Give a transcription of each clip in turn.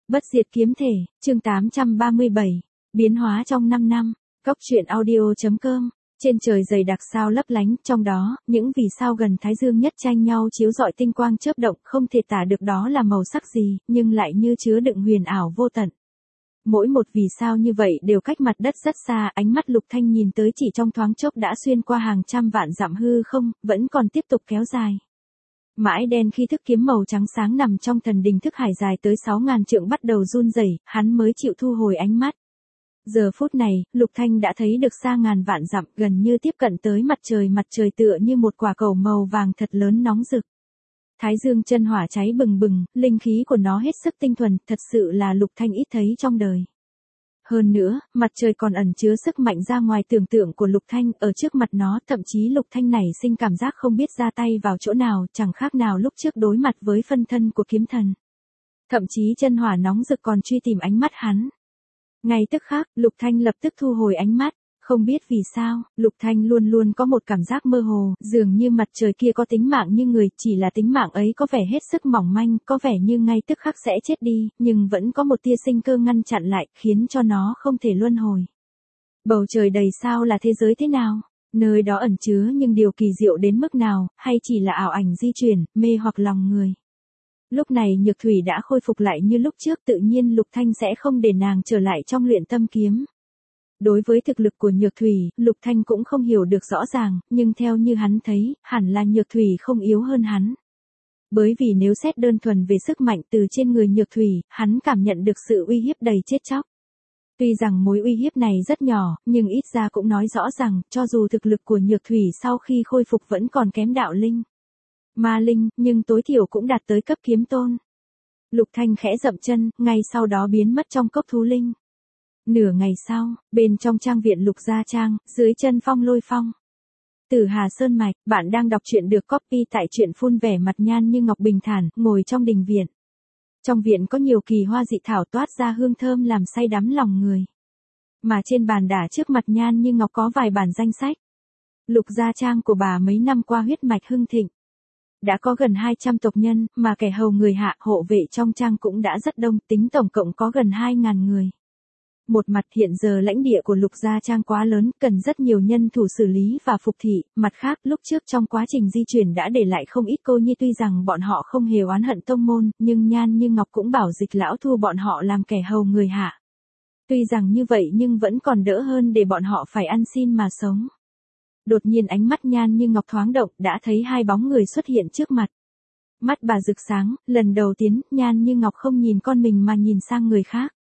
Bất diệt kiếm thể, chương 837, biến hóa trong 5 năm, Cốc truyện audio.com, trên trời dày đặc sao lấp lánh, trong đó, những vì sao gần Thái Dương nhất tranh nhau chiếu rọi tinh quang chớp động, không thể tả được đó là màu sắc gì, nhưng lại như chứa đựng huyền ảo vô tận. Mỗi một vì sao như vậy đều cách mặt đất rất xa, ánh mắt Lục Thanh nhìn tới chỉ trong thoáng chốc đã xuyên qua hàng trăm vạn dặm hư không, vẫn còn tiếp tục kéo dài. Mãi đen khi thức kiếm màu trắng sáng nằm trong thần đình thức hải dài tới 6.000 trượng bắt đầu run rẩy, hắn mới chịu thu hồi ánh mắt. Giờ phút này, Lục Thanh đã thấy được xa ngàn vạn dặm, gần như tiếp cận tới mặt trời tựa như một quả cầu màu vàng thật lớn nóng rực. Thái Dương chân hỏa cháy bừng bừng, linh khí của nó hết sức tinh thuần, thật sự là Lục Thanh ít thấy trong đời. Hơn nữa, mặt trời còn ẩn chứa sức mạnh ra ngoài tưởng tượng của Lục Thanh, ở trước mặt nó, thậm chí Lục Thanh này sinh cảm giác không biết ra tay vào chỗ nào, chẳng khác nào lúc trước đối mặt với phân thân của kiếm thần. Thậm chí chân hỏa nóng rực còn truy tìm ánh mắt hắn. Ngay tức khắc, Lục Thanh lập tức thu hồi ánh mắt. Không biết vì sao, Lục Thanh luôn luôn có một cảm giác mơ hồ, dường như mặt trời kia có tính mạng như người, chỉ là tính mạng ấy có vẻ hết sức mỏng manh, có vẻ như ngay tức khắc sẽ chết đi, nhưng vẫn có một tia sinh cơ ngăn chặn lại, khiến cho nó không thể luân hồi. Bầu trời đầy sao là thế giới thế nào? Nơi đó ẩn chứa những điều kỳ diệu đến mức nào, hay chỉ là ảo ảnh di chuyển, mê hoặc lòng người? Lúc này Nhược Thủy đã khôi phục lại như lúc trước, tự nhiên Lục Thanh sẽ không để nàng trở lại trong luyện tâm kiếm. Đối với thực lực của Nhược Thủy, Lục Thanh cũng không hiểu được rõ ràng, nhưng theo như hắn thấy, hẳn là Nhược Thủy không yếu hơn hắn. Bởi vì nếu xét đơn thuần về sức mạnh từ trên người Nhược Thủy, hắn cảm nhận được sự uy hiếp đầy chết chóc. Tuy rằng mối uy hiếp này rất nhỏ, nhưng ít ra cũng nói rõ rằng, cho dù thực lực của Nhược Thủy sau khi khôi phục vẫn còn kém đạo linh, ma linh, nhưng tối thiểu cũng đạt tới cấp kiếm tôn. Lục Thanh khẽ dậm chân, ngay sau đó biến mất trong cốc thú linh. Nửa ngày sau, bên trong trang viện Lục Gia Trang, dưới chân Phong Lôi Phong. Tử Hà Sơn Mạch, bạn đang đọc truyện được copy tại truyện phun vẻ mặt nhan như ngọc bình thản, ngồi trong đình viện. Trong viện có nhiều kỳ hoa dị thảo toát ra hương thơm làm say đắm lòng người. Mà trên bàn đả trước mặt nhan như ngọc có vài bản danh sách. Lục Gia Trang của bà mấy năm qua huyết mạch hưng thịnh. Đã có gần 200 tộc nhân, mà kẻ hầu người hạ hộ vệ trong trang cũng đã rất đông, tính tổng cộng có gần 2.000 người. Một mặt hiện giờ lãnh địa của Lục Gia Trang quá lớn, cần rất nhiều nhân thủ xử lý và phục thị, mặt khác lúc trước trong quá trình di chuyển đã để lại không ít cô nhi, tuy rằng bọn họ không hề oán hận tông môn, nhưng Nhan Như Ngọc cũng bảo Dịch lão thu bọn họ làm kẻ hầu người hạ. Tuy rằng như vậy nhưng vẫn còn đỡ hơn để bọn họ phải ăn xin mà sống. Đột nhiên ánh mắt Nhan Như Ngọc thoáng động, đã thấy hai bóng người xuất hiện trước mặt. Mắt bà rực sáng, lần đầu tiên, Nhan Như Ngọc không nhìn con mình mà nhìn sang người khác.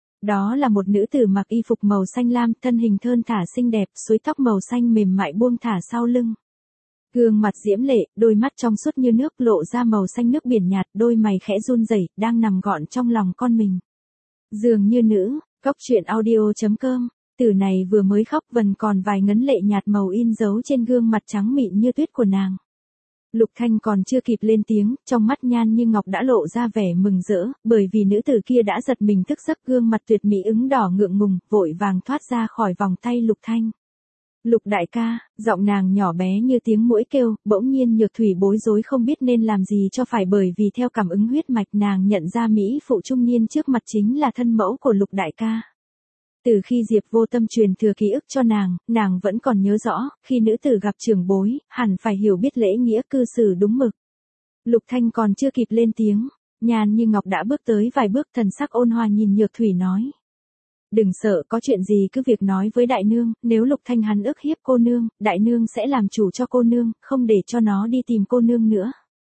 Đó là một nữ tử mặc y phục màu xanh lam, thân hình thơn thả xinh đẹp, suối tóc màu xanh mềm mại buông thả sau lưng. Gương mặt diễm lệ, đôi mắt trong suốt như nước, lộ ra màu xanh nước biển nhạt, đôi mày khẽ run rẩy, đang nằm gọn trong lòng con mình. Dường như nữ, Cốc truyện audio.com, tử này vừa mới khóc vẫn còn vài ngấn lệ nhạt màu in dấu trên gương mặt trắng mịn như tuyết của nàng. Lục Thanh còn chưa kịp lên tiếng, trong mắt Nhan Như Ngọc đã lộ ra vẻ mừng rỡ, bởi vì nữ tử kia đã giật mình thức giấc, gương mặt tuyệt mỹ ửng đỏ ngượng ngùng, vội vàng thoát ra khỏi vòng tay Lục Thanh. Lục đại ca, giọng nàng nhỏ bé như tiếng muỗi kêu, bỗng nhiên Nhược Thủy bối rối không biết nên làm gì cho phải, bởi vì theo cảm ứng huyết mạch nàng nhận ra mỹ phụ trung niên trước mặt chính là thân mẫu của Lục đại ca. Từ khi Diệp Vô Tâm truyền thừa ký ức cho nàng vẫn còn nhớ rõ, khi nữ tử gặp trưởng bối, hẳn phải hiểu biết lễ nghĩa cư xử đúng mực. Lục Thanh còn chưa kịp lên tiếng, Nhan Như Ngọc đã bước tới vài bước, thần sắc ôn hòa nhìn Nhược Thủy nói. Đừng sợ, có chuyện gì cứ việc nói với đại nương, nếu Lục Thanh hắn ức hiếp cô nương, đại nương sẽ làm chủ cho cô nương, không để cho nó đi tìm cô nương nữa.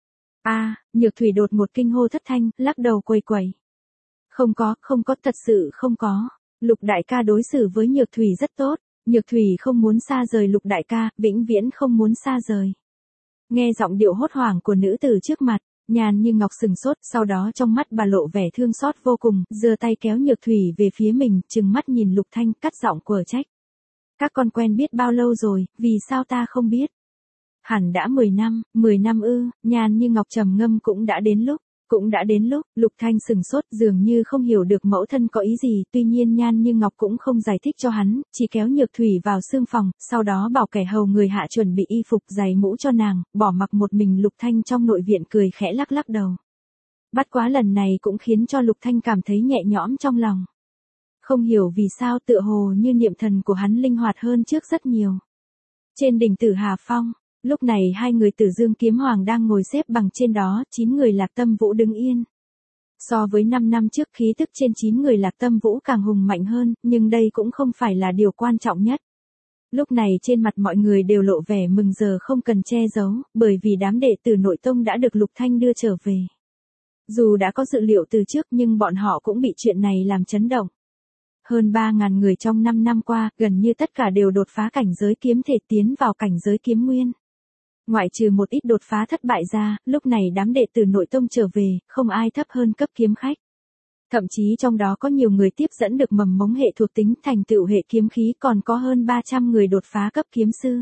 Nhược Thủy đột một kinh hô thất thanh, lắc đầu quầy quầy. Không có, thật sự không có. Lục đại ca đối xử với Nhược Thủy rất tốt, Nhược Thủy không muốn xa rời Lục đại ca, vĩnh viễn không muốn xa rời. Nghe giọng điệu hốt hoảng của nữ tử trước mặt, Nhan Như Ngọc sừng sốt, sau đó trong mắt bà lộ vẻ thương xót vô cùng, giơ tay kéo Nhược Thủy về phía mình, trừng mắt nhìn Lục Thanh, cắt giọng quở trách. Các con quen biết bao lâu rồi, vì sao ta không biết? Hẳn đã 10 năm ư? Nhan Như Ngọc trầm ngâm. Cũng đã đến lúc, Lục Thanh sừng sốt, dường như không hiểu được mẫu thân có ý gì, tuy nhiên Nhan Như Ngọc cũng không giải thích cho hắn, chỉ kéo Nhược Thủy vào xương phòng, sau đó bảo kẻ hầu người hạ chuẩn bị y phục giày mũ cho nàng, bỏ mặc một mình Lục Thanh trong nội viện cười khẽ lắc lắc đầu. Bất quá lần này cũng khiến cho Lục Thanh cảm thấy nhẹ nhõm trong lòng. Không hiểu vì sao tựa hồ như niệm thần của hắn linh hoạt hơn trước rất nhiều. Trên đỉnh Tử Hà Phong, lúc này hai người Tử Dương Kiếm Hoàng đang ngồi xếp bằng trên đó, 9 người Lạc Tâm Vũ đứng yên. So với 5 năm trước khí tức trên 9 người Lạc Tâm Vũ càng hùng mạnh hơn, nhưng đây cũng không phải là điều quan trọng nhất. Lúc này trên mặt mọi người đều lộ vẻ mừng giờ không cần che giấu, bởi vì đám đệ tử nội tông đã được Lục Thanh đưa trở về. Dù đã có dự liệu từ trước nhưng bọn họ cũng bị chuyện này làm chấn động. Hơn 3.000 người trong 5 năm qua, gần như tất cả đều đột phá cảnh giới kiếm thể tiến vào cảnh giới kiếm nguyên. Ngoại trừ một ít đột phá thất bại ra, lúc này đám đệ tử nội tông trở về, không ai thấp hơn cấp kiếm khách. Thậm chí trong đó có nhiều người tiếp dẫn được mầm mống hệ thuộc tính thành tựu hệ kiếm khí, còn có hơn 300 người đột phá cấp kiếm sư.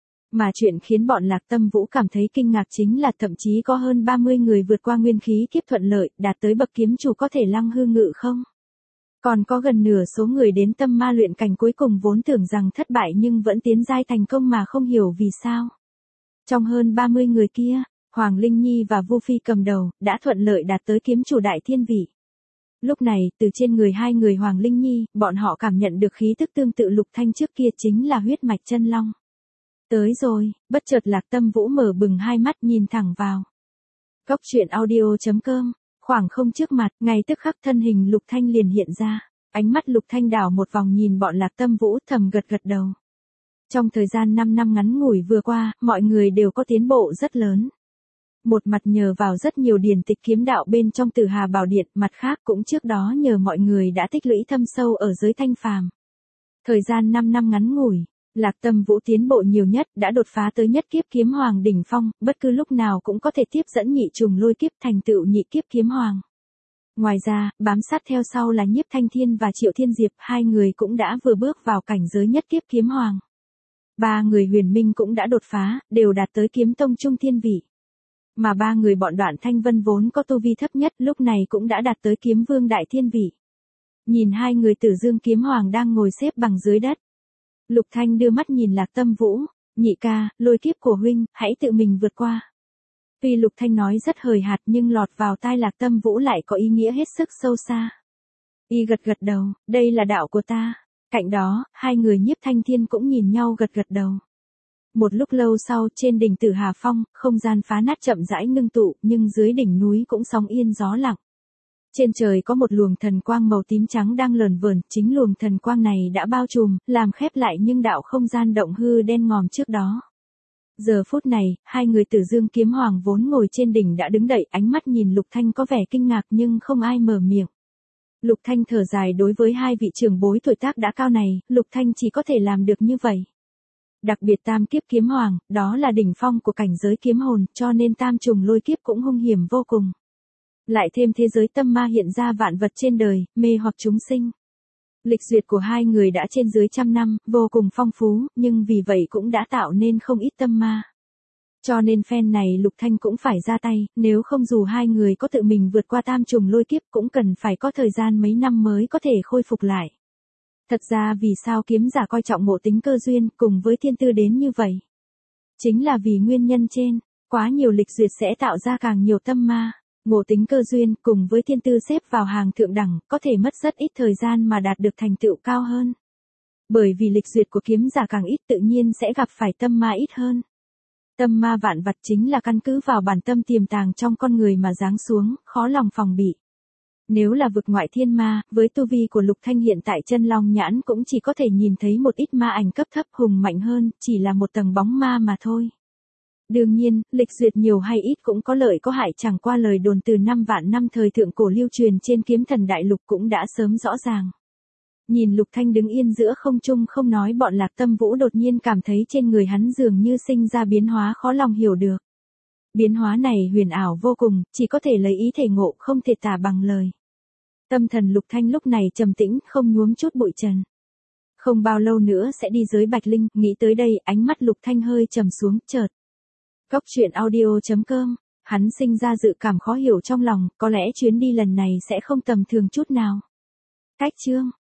Mà chuyện khiến bọn Lạc Tâm Vũ cảm thấy kinh ngạc chính là thậm chí có hơn 30 người vượt qua nguyên khí kiếp thuận lợi, đạt tới bậc kiếm chủ có thể lăng hư ngự không. Còn có gần nửa số người đến tâm ma luyện cảnh cuối cùng vốn tưởng rằng thất bại nhưng vẫn tiến giai thành công mà không hiểu vì sao. Trong hơn 30 người kia, Hoàng Linh Nhi và Vu Phi cầm đầu, đã thuận lợi đạt tới kiếm chủ đại thiên vị. Lúc này, từ trên người hai người Hoàng Linh Nhi, bọn họ cảm nhận được khí tức tương tự Lục Thanh trước kia chính là huyết mạch chân long. Tới rồi, bất chợt Lạc Tâm Vũ mở bừng hai mắt nhìn thẳng vào. Góc truyện audio.com, khoảng không trước mặt, ngay tức khắc thân hình Lục Thanh liền hiện ra. Ánh mắt Lục Thanh đảo một vòng nhìn bọn Lạc Tâm Vũ thầm gật gật đầu. Trong thời gian 5 năm ngắn ngủi vừa qua, mọi người đều có tiến bộ rất lớn. Một mặt nhờ vào rất nhiều điển tịch kiếm đạo bên trong Tử Hà Bảo Điện, mặt khác cũng trước đó nhờ mọi người đã tích lũy thâm sâu ở giới thanh phàm. Thời gian 5 năm ngắn ngủi, Lạc Tâm Vũ tiến bộ nhiều nhất, đã đột phá tới nhất kiếp kiếm hoàng đỉnh phong, bất cứ lúc nào cũng có thể tiếp dẫn nhị trùng lôi kiếp thành tựu nhị kiếp kiếm hoàng. Ngoài ra, bám sát theo sau là Nhiếp Thanh Thiên và Triệu Thiên Diệp, hai người cũng đã vừa bước vào cảnh giới nhất kiếp kiếm hoàng. Ba người Huyền Minh cũng đã đột phá, đều đạt tới kiếm tông trung thiên vị. Mà ba người bọn Đoạn Thanh Vân vốn có tu vi thấp nhất lúc này cũng đã đạt tới kiếm vương đại thiên vị. Nhìn hai người Tử Dương Kiếm Hoàng đang ngồi xếp bằng dưới đất. Lục Thanh đưa mắt nhìn Lạc Tâm Vũ, nhị ca, lôi kiếp của huynh, hãy tự mình vượt qua. Tuy Lục Thanh nói rất hời hợt nhưng lọt vào tai Lạc Tâm Vũ lại có ý nghĩa hết sức sâu xa. Y gật gật đầu, đây là đạo của ta. Cạnh đó, hai người Nhiếp Thanh Thiên cũng nhìn nhau gật gật đầu. Một lúc lâu sau trên đỉnh Tử Hà Phong, không gian phá nát chậm rãi ngưng tụ, nhưng dưới đỉnh núi cũng sóng yên gió lặng. Trên trời có một luồng thần quang màu tím trắng đang lởn vởn, chính luồng thần quang này đã bao trùm, làm khép lại nhưng đạo không gian động hư đen ngòm trước đó. Giờ phút này, hai người Tử Dương Kiếm Hoàng vốn ngồi trên đỉnh đã đứng dậy, ánh mắt nhìn Lục Thanh có vẻ kinh ngạc nhưng không ai mở miệng. Lục Thanh thở dài, đối với hai vị trưởng bối tuổi tác đã cao này, Lục Thanh chỉ có thể làm được như vậy. Đặc biệt tam kiếp kiếm hoàng, đó là đỉnh phong của cảnh giới kiếm hồn, cho nên tam trùng lôi kiếp cũng hung hiểm vô cùng. Lại thêm thế giới tâm ma hiện ra vạn vật trên đời, mê hoặc chúng sinh. Lịch duyệt của hai người đã trên dưới 100 năm, vô cùng phong phú, nhưng vì vậy cũng đã tạo nên không ít tâm ma. Cho nên phen này Lục Thanh cũng phải ra tay, nếu không dù hai người có tự mình vượt qua tam trùng lôi kiếp cũng cần phải có thời gian mấy năm mới có thể khôi phục lại. Thật ra vì sao kiếm giả coi trọng ngộ tính cơ duyên cùng với thiên tư đến như vậy? Chính là vì nguyên nhân trên, quá nhiều lịch duyệt sẽ tạo ra càng nhiều tâm ma. Ngộ tính cơ duyên cùng với thiên tư xếp vào hàng thượng đẳng, có thể mất rất ít thời gian mà đạt được thành tựu cao hơn. Bởi vì lịch duyệt của kiếm giả càng ít tự nhiên sẽ gặp phải tâm ma ít hơn. Tâm ma vạn vật chính là căn cứ vào bản tâm tiềm tàng trong con người mà giáng xuống, khó lòng phòng bị. Nếu là vực ngoại thiên ma, với tu vi của Lục Thanh hiện tại chân long nhãn cũng chỉ có thể nhìn thấy một ít ma ảnh cấp thấp hùng mạnh hơn, chỉ là một tầng bóng ma mà thôi. Đương nhiên, lịch duyệt nhiều hay ít cũng có lợi có hại, chẳng qua lời đồn từ 5 vạn năm thời thượng cổ lưu truyền trên kiếm thần đại lục cũng đã sớm rõ ràng. Nhìn Lục Thanh đứng yên giữa không trung không nói, bọn Lạc Tâm Vũ đột nhiên cảm thấy trên người hắn dường như sinh ra biến hóa khó lòng hiểu được. Biến hóa này huyền ảo vô cùng, chỉ có thể lấy ý thể ngộ, không thể tả bằng lời. Tâm thần Lục Thanh lúc này trầm tĩnh, không nhuốm chút bụi trần. Không bao lâu nữa sẽ đi giới Bạch Linh, nghĩ tới đây, ánh mắt Lục Thanh hơi trầm xuống, chợt. Góc truyện audio.com, hắn sinh ra dự cảm khó hiểu trong lòng, có lẽ chuyến đi lần này sẽ không tầm thường chút nào. Cách chương